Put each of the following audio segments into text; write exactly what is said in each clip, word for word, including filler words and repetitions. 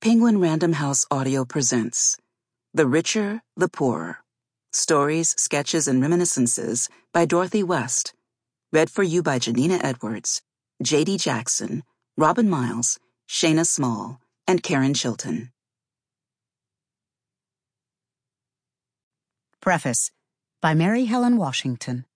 Penguin Random House Audio presents The Richer, the Poorer. Stories, Sketches, and Reminiscences by Dorothy West. Read for you by Janina Edwards, J D Jackson, Robin Miles, Shayna Small, and Karen Chilton. Preface by Mary Helen Washington.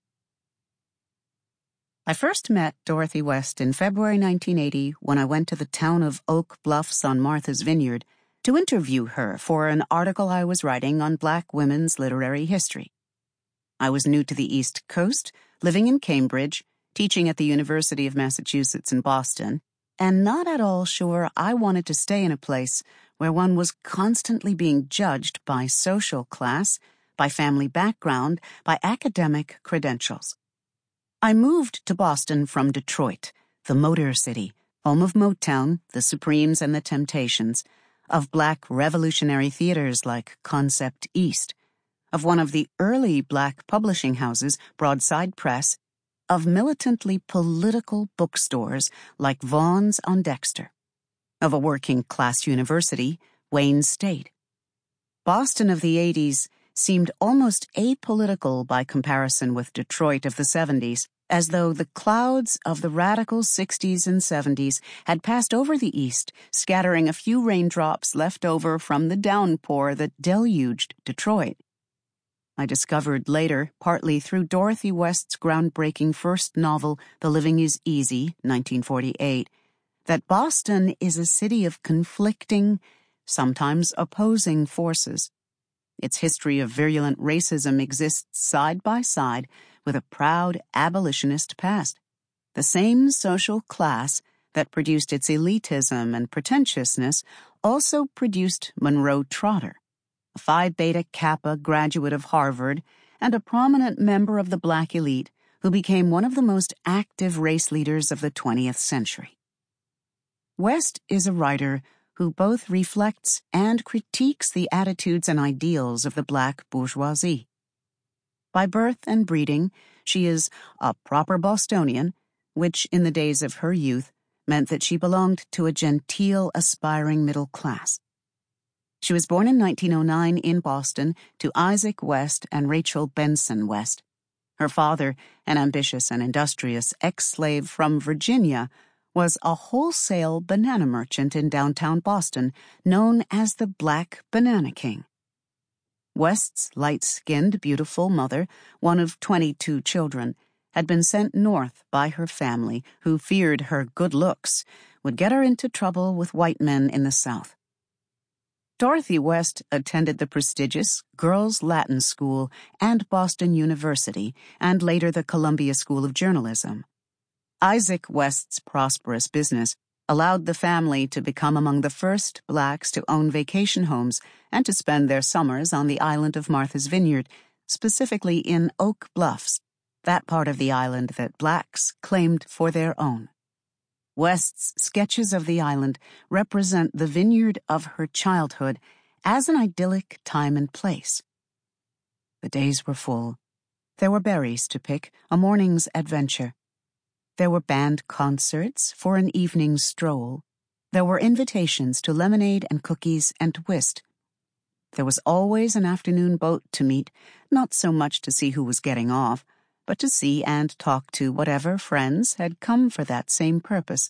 I first met Dorothy West in February nineteen eighty when I went to the town of Oak Bluffs on Martha's Vineyard to interview her for an article I was writing on Black women's literary history. I was new to the East Coast, living in Cambridge, teaching at the University of Massachusetts in Boston, and not at all sure I wanted to stay in a place where one was constantly being judged by social class, by family background, by academic credentials. I moved to Boston from Detroit, the Motor City, home of Motown, the Supremes, and the Temptations, of Black revolutionary theaters like Concept East, of one of the early Black publishing houses, Broadside Press, of militantly political bookstores like Vaughan's on Dexter, of a working-class university, Wayne State. Boston of the eighties seemed almost apolitical by comparison with Detroit of the seventies, as though the clouds of the radical sixties and seventies had passed over the East, scattering a few raindrops left over from the downpour that deluged Detroit. I discovered later, partly through Dorothy West's groundbreaking first novel, The Living is Easy, nineteen forty-eight, that Boston is a city of conflicting, sometimes opposing forces. Its history of virulent racism exists side by side with a proud abolitionist past. The same social class that produced its elitism and pretentiousness also produced Monroe Trotter, a Phi Beta Kappa graduate of Harvard and a prominent member of the Black elite who became one of the most active race leaders of the twentieth century. West is a writer who both reflects and critiques the attitudes and ideals of the Black bourgeoisie. By birth and breeding, she is a proper Bostonian, which in the days of her youth meant that she belonged to a genteel, aspiring middle class. She was born in nineteen oh nine in Boston to Isaac West and Rachel Benson West. Her father, an ambitious and industrious ex-slave from Virginia, was a wholesale banana merchant in downtown Boston known as the Black Banana King. West's light-skinned, beautiful mother, one of twenty-two children, had been sent north by her family, who feared her good looks would get her into trouble with white men in the South. Dorothy West attended the prestigious Girls Latin School and Boston University, and later the Columbia School of Journalism. Isaac West's prosperous business allowed the family to become among the first Blacks to own vacation homes and to spend their summers on the island of Martha's Vineyard, specifically in Oak Bluffs, that part of the island that Blacks claimed for their own. West's sketches of the island represent the vineyard of her childhood as an idyllic time and place. The days were full. There were berries to pick, a morning's adventure. There were band concerts for an evening stroll. There were invitations to lemonade and cookies and whist. There was always an afternoon boat to meet, not so much to see who was getting off, but to see and talk to whatever friends had come for that same purpose.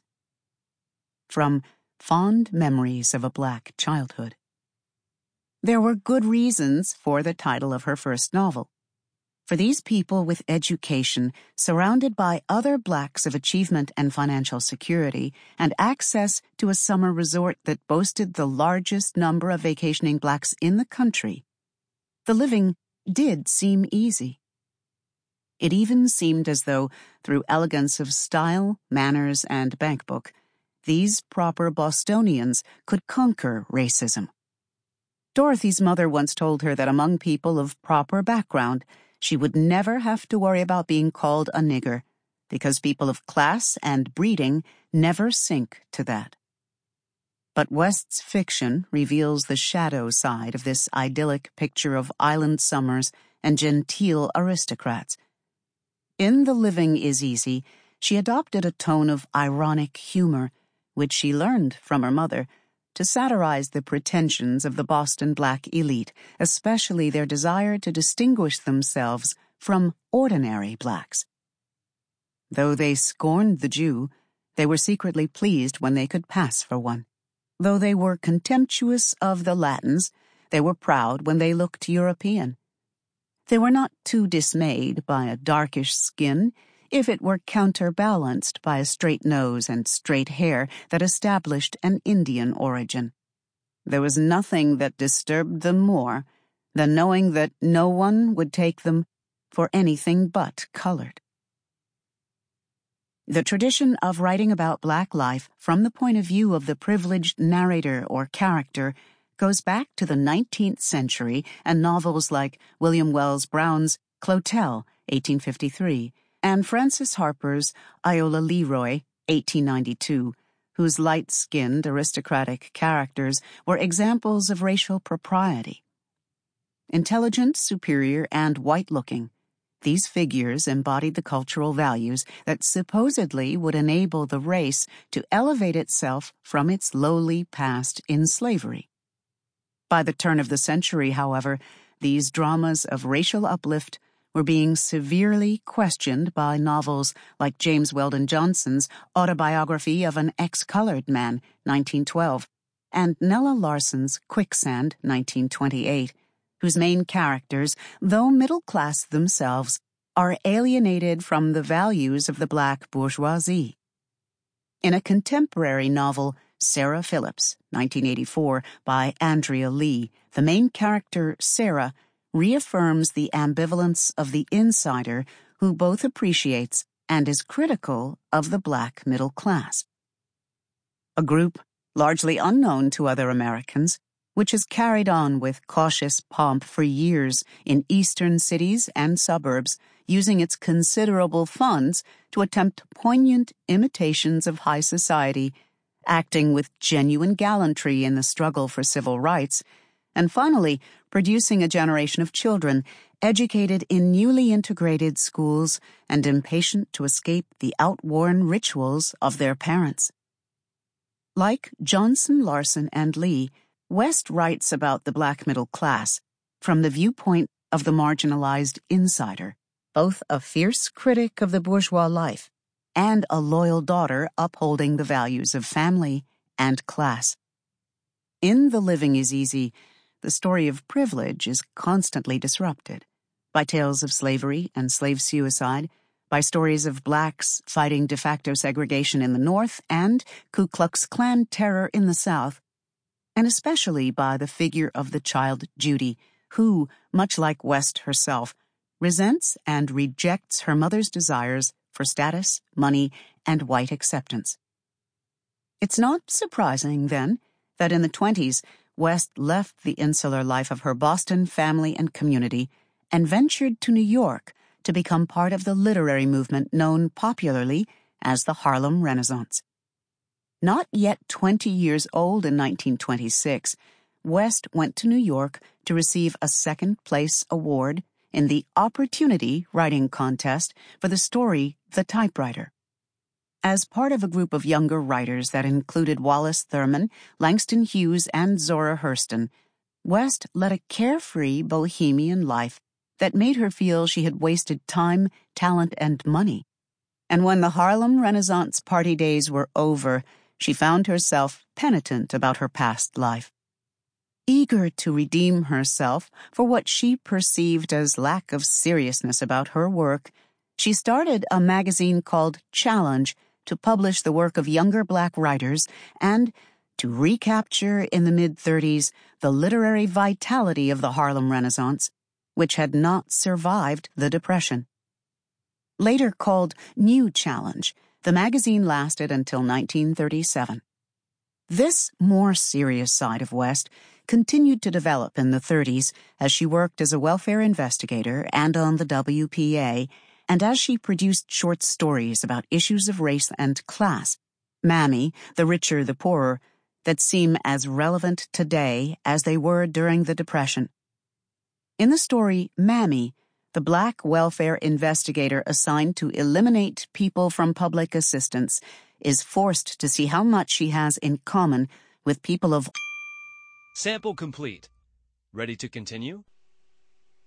From Fond Memories of a Black Childhood. There were good reasons for the title of her first novel. For these people with education, surrounded by other Blacks of achievement and financial security, and access to a summer resort that boasted the largest number of vacationing Blacks in the country, the living did seem easy. It even seemed as though, through elegance of style, manners, and bankbook, these proper Bostonians could conquer racism. Dorothy's mother once told her that among people of proper background, she would never have to worry about being called a nigger, because people of class and breeding never sink to that. But West's fiction reveals the shadow side of this idyllic picture of island summers and genteel aristocrats. In The Living is Easy, she adopted a tone of ironic humor, which she learned from her mother, to satirize the pretensions of the Boston black elite, especially their desire to distinguish themselves from ordinary blacks. Though they scorned the Jew, they were secretly pleased when they could pass for one. Though they were contemptuous of the Latins, they were proud when they looked European. They were not too dismayed by a darkish skin if it were counterbalanced by a straight nose and straight hair that established an Indian origin. There was nothing that disturbed them more than knowing that no one would take them for anything but colored. The tradition of writing about black life from the point of view of the privileged narrator or character goes back to the nineteenth century and novels like William Wells Brown's Clotel, eighteen fifty-three, and Frances Harper's Iola Leroy, eighteen ninety-two, whose light-skinned aristocratic characters were examples of racial propriety. Intelligent, superior, and white-looking, these figures embodied the cultural values that supposedly would enable the race to elevate itself from its lowly past in slavery. By the turn of the century, however, these dramas of racial uplift were being severely questioned by novels like James Weldon Johnson's Autobiography of an Ex-Colored Man, nineteen twelve, and Nella Larson's Quicksand, nineteen twenty-eight, whose main characters, though middle-class themselves, are alienated from the values of the black bourgeoisie. In a contemporary novel, Sarah Phillips, nineteen eighty-four, by Andrea Lee, the main character, Sarah, reaffirms the ambivalence of the insider who both appreciates and is critical of the black middle class. A group largely unknown to other Americans, which has carried on with cautious pomp for years in eastern cities and suburbs, using its considerable funds to attempt poignant imitations of high society, acting with genuine gallantry in the struggle for civil rights, and finally producing a generation of children educated in newly integrated schools and impatient to escape the outworn rituals of their parents. Like Johnson, Larson, and Lee, West writes about the black middle class from the viewpoint of the marginalized insider, both a fierce critic of the bourgeois life and a loyal daughter upholding the values of family and class. In The Living is Easy, the story of privilege is constantly disrupted by tales of slavery and slave suicide, by stories of blacks fighting de facto segregation in the North and Ku Klux Klan terror in the South, and especially by the figure of the child Judy, who, much like West herself, resents and rejects her mother's desires for status, money, and white acceptance. It's not surprising, then, that in the twenties, West left the insular life of her Boston family and community and ventured to New York to become part of the literary movement known popularly as the Harlem Renaissance. Not yet twenty years old in nineteen twenty-six, West went to New York to receive a second-place award in the Opportunity Writing Contest for the story The Typewriter. As part of a group of younger writers that included Wallace Thurman, Langston Hughes, and Zora Hurston, West led a carefree bohemian life that made her feel she had wasted time, talent, and money. And when the Harlem Renaissance party days were over, she found herself penitent about her past life. Eager to redeem herself for what she perceived as lack of seriousness about her work, she started a magazine called Challenge to publish the work of younger black writers and to recapture in the mid-thirties the literary vitality of the Harlem Renaissance, which had not survived the Depression. Later called New Challenge, the magazine lasted until nineteen thirty-seven. This more serious side of West continued to develop in the thirties as she worked as a welfare investigator and on the W P A, and as she produced short stories about issues of race and class, Mammy, The Richer, the Poorer, that seem as relevant today as they were during the Depression. In the story Mammy, the black welfare investigator assigned to eliminate people from public assistance is forced to see how much she has in common with people of Sample complete. Ready to continue?